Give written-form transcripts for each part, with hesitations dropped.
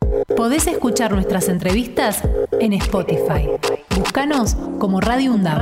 Podés escuchar nuestras entrevistas en Spotify. Búscanos como Radio UNDAB.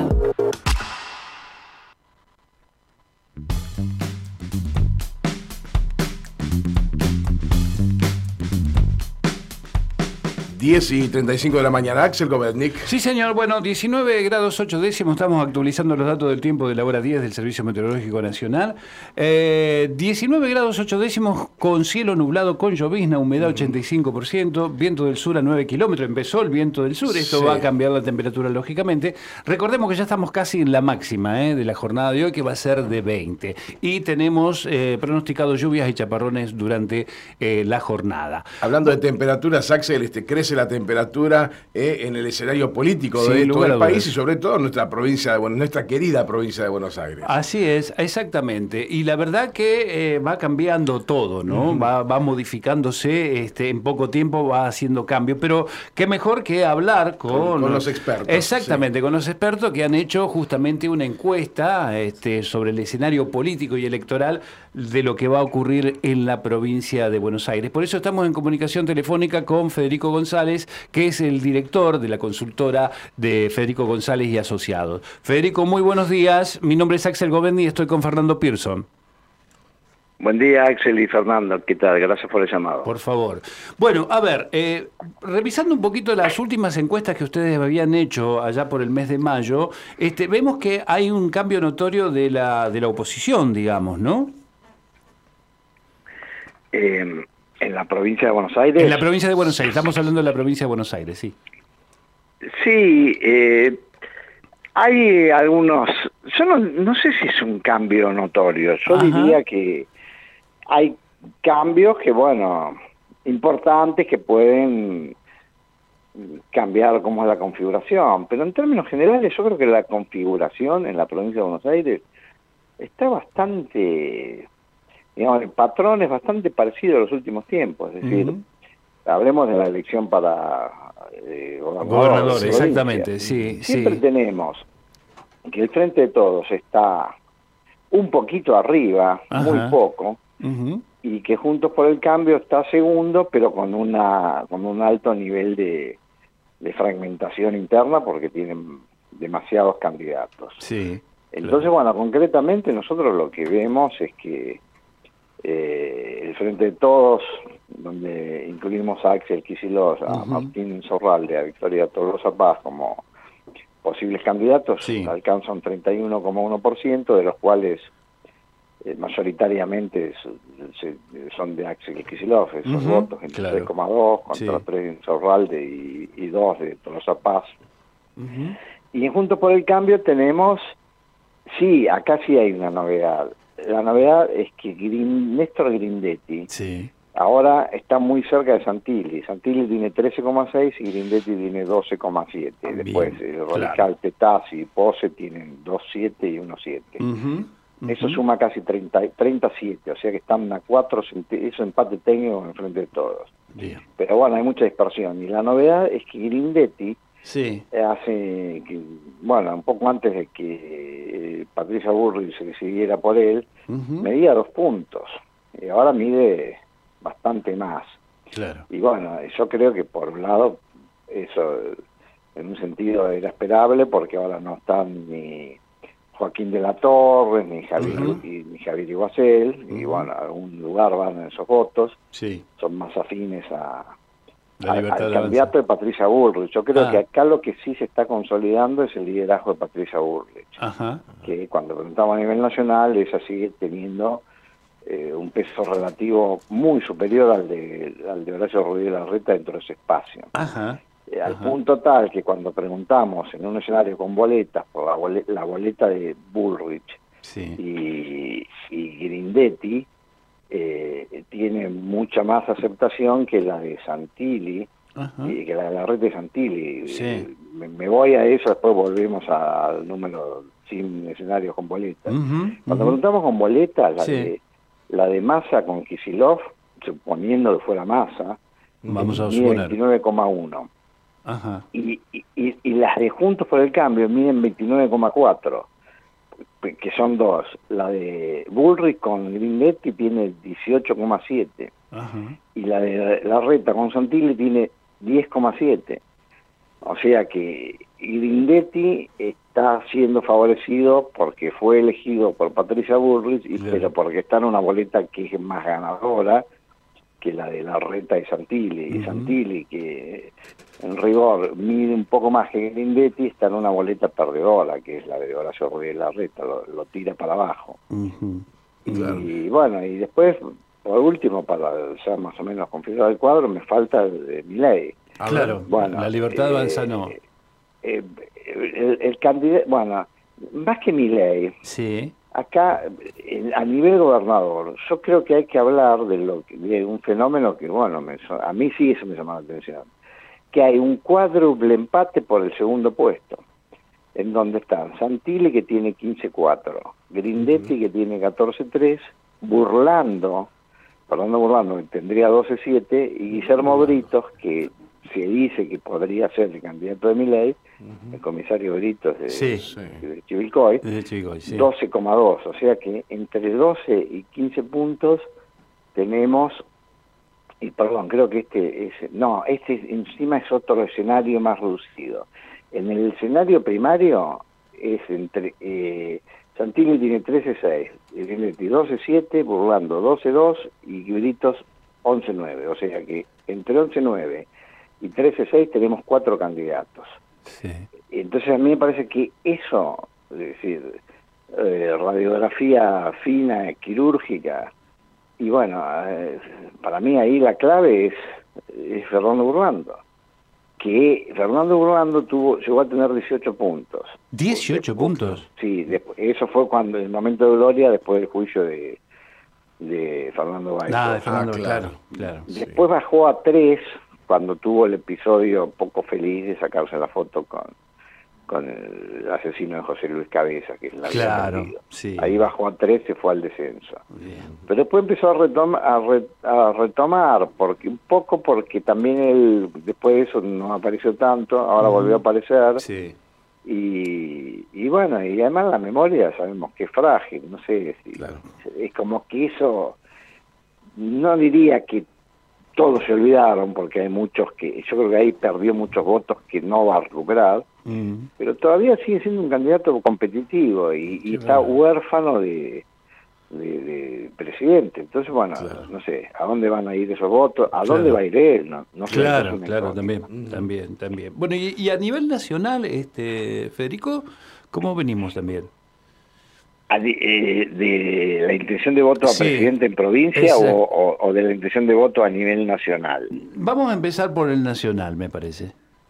10:35 de la mañana, Axel Govetnik. Sí, señor. Bueno, 19 grados 8 décimos. Estamos actualizando los datos del tiempo de la hora 10 del Servicio Meteorológico Nacional. 19 grados 8 décimos con cielo nublado, con llovizna, humedad 85%, viento del sur a 9 kilómetros. Empezó el viento del sur. Esto va a cambiar la temperatura, lógicamente. Recordemos que ya estamos casi en la máxima de la jornada de hoy, que va a ser de 20. Y tenemos pronosticado lluvias y chaparrones durante la jornada. Hablando de temperaturas, Axel, crece la temperatura en el escenario político de todo el país y sobre todo en nuestra provincia, nuestra querida provincia de Buenos Aires. Así es, exactamente. Y la verdad que va cambiando todo, ¿no? Va modificándose, en poco tiempo va haciendo cambios, pero qué mejor que hablar con los expertos. Exactamente, con los expertos que han hecho justamente una encuesta sobre el escenario político y electoral de lo que va a ocurrir en la provincia de Buenos Aires. Por eso estamos en comunicación telefónica con Federico González, que es el director de la consultora de Federico González y Asociados. Federico, muy buenos días. Mi nombre es Axel Govetnik y estoy con Fernando Pearson. Buen día, Axel y Fernando. ¿Qué tal? Gracias por el llamado. Por favor. Bueno, a ver, revisando un poquito las últimas encuestas que ustedes habían hecho allá por el mes de mayo, vemos que hay un cambio notorio de la oposición, digamos, ¿no? ¿En la provincia de Buenos Aires? En la provincia de Buenos Aires, estamos hablando de la provincia de Buenos Aires, sí. Sí, hay algunos, yo no sé si es un cambio notorio, yo diría que hay cambios que, importantes que pueden cambiar cómo es la configuración, pero en términos generales yo creo que la configuración en la provincia de Buenos Aires está bastante... digamos, el patrón es bastante parecido a los últimos tiempos, es decir, hablemos de la elección para gobernador, exactamente, sí. Siempre tenemos que el Frente de Todos está un poquito arriba, muy poco, y que Juntos por el Cambio está segundo, pero con un alto nivel de fragmentación interna porque tienen demasiados candidatos. Sí. Entonces, concretamente nosotros lo que vemos es que el Frente de Todos, donde incluimos a Axel Kicillof, a Martín Insaurralde, a Victoria Tolosa Paz como posibles candidatos, alcanza un 31,1%, de los cuales mayoritariamente son de Axel Kicillof, esos votos, entre 3,2 contra 3 de Insaurralde y 2 de Tolosa Paz. Y en Juntos por el Cambio tenemos, acá sí hay una novedad. La novedad es que Néstor Grindetti ahora está muy cerca de Santilli. Santilli tiene 13,6 y Grindetti tiene 12,7. Después el Radical, Petazzi y Pose tienen 2,7 y 1,7. Eso suma casi 37, o sea que están a 4, eso empate técnico en el Frente de Todos. Bien. Pero hay mucha dispersión. Y la novedad es que Grindetti hace que, un poco antes de que Patricia Bullrich se decidiera por él, medía 2 puntos. Y ahora mide bastante más. Claro. Y yo creo que por un lado, eso en un sentido era esperable, porque ahora no están ni Joaquín de la Torre, ni Javier Iguacel, y a algún lugar van esos votos. Son más afines al candidato de Patricia Bullrich. Yo creo que acá lo que sí se está consolidando es el liderazgo de Patricia Bullrich, que cuando preguntamos a nivel nacional ella sigue teniendo un peso relativo muy superior al de Horacio Rodríguez Larreta dentro de ese espacio. Al punto tal que cuando preguntamos en un escenario con boletas por la boleta de Bullrich y Grindetti, tiene mucha más aceptación que la de Santilli y que la de Larreta y Santilli. Me voy a eso, después volvemos al número sin escenarios con boletas. Cuando preguntamos con boletas, la de Massa con Kicillof, suponiendo que fuera Massa, vamos a mide suponer 29,1. Y las de Juntos por el Cambio miden 29,4, que son dos. La de Bullrich con Grindetti tiene 18,7. y la de Larreta con Santilli tiene 10,7. O sea que Grindetti está siendo favorecido porque fue elegido por Patricia Bullrich, pero porque está en una boleta que es más ganadora que la de Larreta y Santilli. Y Santilli, que en rigor mide un poco más que Grindetti, está en una boleta perdedora, que es la de Horacio Rodríguez Larreta, lo tira para abajo. Y bueno, y después, por último, para ya más o menos configurar el cuadro, me falta el de Milei. Claro, bueno, la Libertad Avanza no. El candidato, bueno, más que Milei, sí. Acá, a nivel gobernador, yo creo que hay que hablar de un fenómeno que, bueno, a mí sí eso me llama la atención, que hay un cuádruple empate por el segundo puesto, en donde están Santilli, que tiene 15-4, Grindetti, que tiene 14-3, Fernando Burlando, que tendría 12-7, y Guillermo Britos, que se dice que podría ser el candidato de Milei, el comisario Britos de Chivilcoy, 12,2, o sea que entre 12 y 15 puntos tenemos, y perdón, creo que este encima es otro escenario más reducido. En el escenario primario es entre Santilli tiene 13-6, Grindetti 12-7, Burlando 12-2 y Britos 11-9, o sea que entre 11-9 y 13-6 tenemos 4 candidatos. Sí. Entonces a mí me parece que eso, es decir, radiografía fina, quirúrgica, y bueno, para mí ahí la clave es Fernando Burlando, que Fernando Burlando llegó a tener 18 puntos. ¿18 puntos? Sí, eso fue cuando el momento de gloria después del juicio de Fernando Baizos. Claro. Después bajó a 3 cuando tuvo el episodio poco feliz de sacarse la foto con el asesino de José Luis Cabeza, que es la sí. Ahí bajó a 3, se fue al descenso. Bien. Pero después empezó a retomar, porque también él, después de eso no apareció tanto, ahora volvió a aparecer. Sí. Y bueno, y además la memoria sabemos que es frágil, no sé si es como que eso, no diría que todos se olvidaron, porque hay muchos yo creo que ahí perdió muchos votos que no va a recuperar, pero todavía sigue siendo un candidato competitivo y está huérfano de presidente. Entonces, bueno, no sé, ¿a dónde van a ir esos votos? ¿A dónde va a ir él? No sé, claro, también. Bueno, y a nivel nacional, Federico, ¿cómo venimos también? ¿De la intención de voto a presidente en provincia o de la intención de voto a nivel nacional? Vamos a empezar por el nacional, me parece.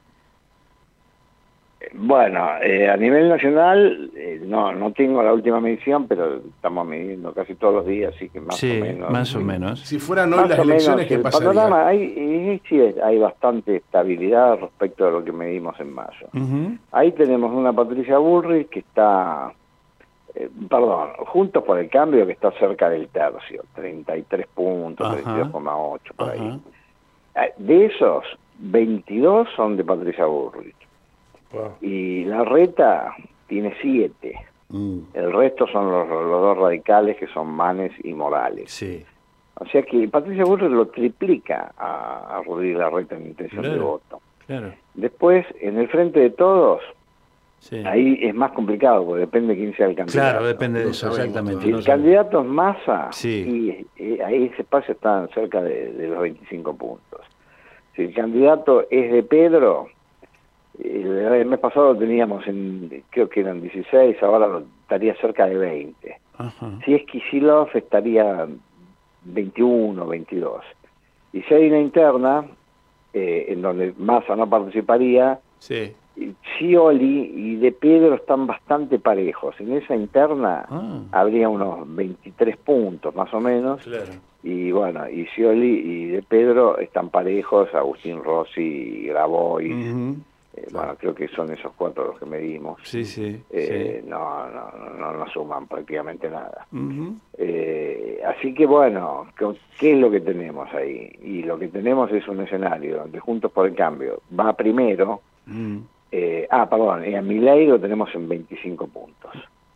Bueno, a nivel nacional no tengo la última medición, pero estamos midiendo casi todos los días, así que más o menos. Si fueran hoy las elecciones, ¿qué pasaría? Panorama, hay bastante estabilidad respecto a lo que medimos en mayo. Ahí tenemos una Patricia Bullrich que está... Juntos por el Cambio, que está cerca del tercio, 33 puntos, 32,8 por ahí. De esos, 22 son de Patricia Bullrich. Y Larreta tiene 7. El resto son los dos radicales, que son Manes y Morales. Sí. O sea que Patricia Bullrich lo triplica a Rodríguez Larreta en intención de voto. Claro. Después, en el Frente de Todos, ahí es más complicado, porque depende de quién sea el candidato. Claro, depende de eso, exactamente. Si el candidato es Massa, y ahí ese espacio está cerca de los 25 puntos. Si el candidato es de Pedro, el mes pasado teníamos, creo que eran 16, ahora estaría cerca de 20. Si es Kicillof, estaría 21, 22. Y si hay una interna, en donde Massa no participaría, Scioli y De Pedro están bastante parejos. En esa interna habría unos 23 puntos más o menos. Claro. Y bueno, y Scioli y De Pedro están parejos, Agustín Rossi y Grabois. Bueno, creo que son esos 4 los que medimos. No suman prácticamente nada. Así que bueno, ¿qué es lo que tenemos ahí? Y lo que tenemos es un escenario donde Juntos por el Cambio va primero. A Milei lo tenemos en 25 puntos.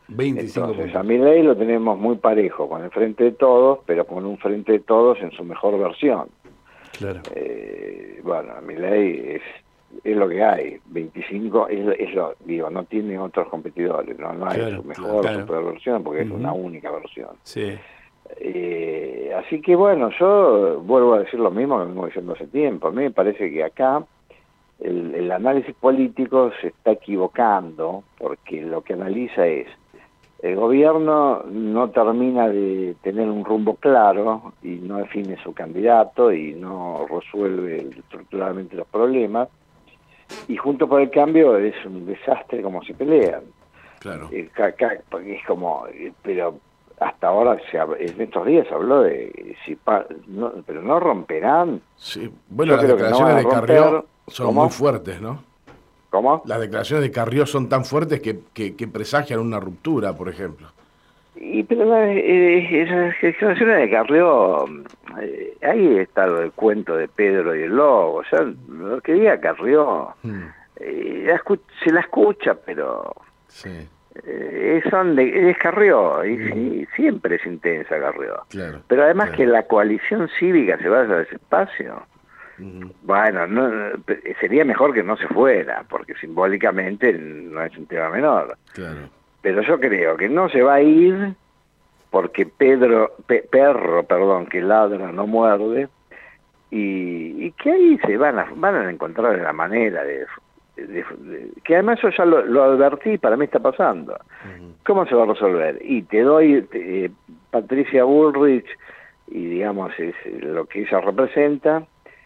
25 Entonces, a Milei lo tenemos muy parejo con el Frente de Todos, pero con un Frente de Todos en su mejor versión. Claro. Bueno, Milei es lo que hay. 25 es lo, digo, no tiene otros competidores, no hay su mejor, su peor versión, porque es una única versión. Sí. Así que bueno, yo vuelvo a decir lo mismo que vengo diciendo hace tiempo. A mí me parece que acá el análisis político se está equivocando, porque lo que analiza es: el gobierno no termina de tener un rumbo claro y no define su candidato y no resuelve estructuralmente los problemas, y Juntos por el Cambio es un desastre como se pelean. Claro. Porque es como, pero hasta ahora en estos días se habló de pero no romperán. Sí. Bueno, las declaraciones de Carrió son muy fuertes, ¿no? ¿Cómo? Las declaraciones de Carrió son tan fuertes que presagian una ruptura, por ejemplo. Pero esas declaraciones de Carrió, ahí está el cuento de Pedro y el Lobo. O sea, lo que diga Carrió, se la escucha, pero sí. Es Carrió, y siempre es intensa Carrió. Claro, pero además que la coalición cívica se vaya a ese espacio. Bueno, sería mejor que no se fuera, porque simbólicamente no es un tema menor. Claro. Pero yo creo que no se va a ir porque perro, que ladra no muerde, y que ahí se van a encontrar la manera de que además yo ya lo advertí, para mí está pasando. ¿Cómo se va a resolver? Y te doy Patricia Bullrich, y digamos es lo que ella representa.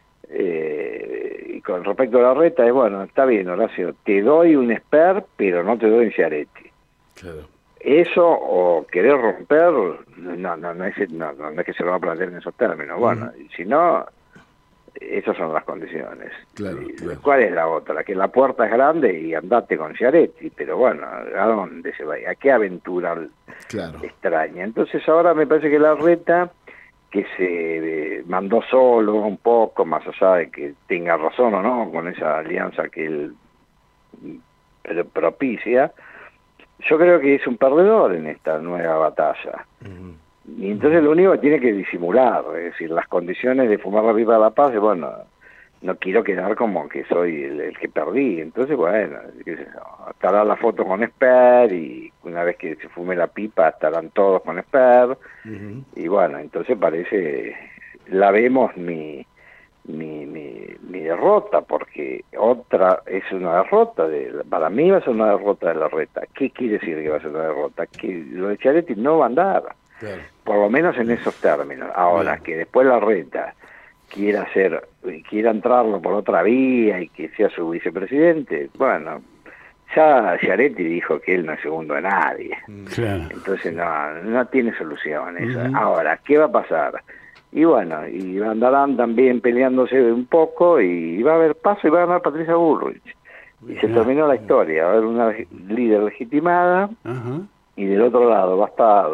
Y con respecto a Larreta, bueno, está bien, Horacio, te doy un expert, pero no te doy un Schiaretti. Claro. Eso, o querer romper, no es que se lo va a plantear en esos términos. Bueno, si no, esas son las condiciones. Claro. ¿Cuál es la otra? Que la puerta es grande y andate con Schiaretti, pero bueno, ¿a dónde se va? ¿A qué aventura extraña? Entonces ahora me parece que Larreta, que se mandó solo un poco, más allá de que tenga razón o no con esa alianza que él propicia, yo creo que es un perdedor en esta nueva batalla. Y entonces lo único que tiene que disimular, es decir, las condiciones de fumar la pipa de la paz, bueno, no quiero quedar como que soy el que perdí. Entonces, bueno, qué sé yo, estará la foto con Esper, y una vez que se fume la pipa estarán todos con Esper, y bueno, entonces la vemos mi derrota, porque es una derrota, para mí va a ser una derrota de Larreta. ¿Qué quiere decir que va a ser una derrota? Que lo de Schiaretti no va a andar, por lo menos en esos términos. Ahora, que después Larreta quiera entrarlo por otra vía y que sea su vicepresidente, bueno, ya Schiaretti dijo que él no es segundo de nadie. Entonces no tiene soluciones. Ahora, ¿qué va a pasar? Y bueno, y andarán también peleándose un poco, y va a haber paso, y va a ganar Patricia Bullrich. Y se terminó la historia. Va a haber una líder legitimada, y del otro lado va a estar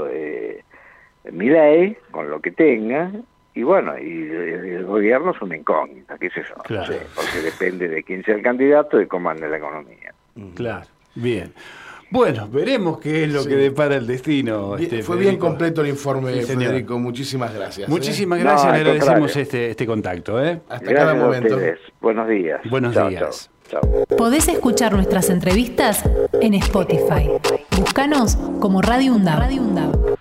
Milei, con lo que tenga, y bueno, y el gobierno es una incógnita, qué sé yo, no sé, porque depende de quién sea el candidato y cómo ande la economía. Claro, bien. Bueno, veremos qué es lo que depara el destino. Fue bien completo el informe, Federico. Muchísimas gracias. Muchísimas gracias, le agradecemos este contacto. Hasta cada momento. Buenos días. Buenos días. Chao. Podés escuchar nuestras entrevistas en Spotify. Búscanos como Radio UNDAB.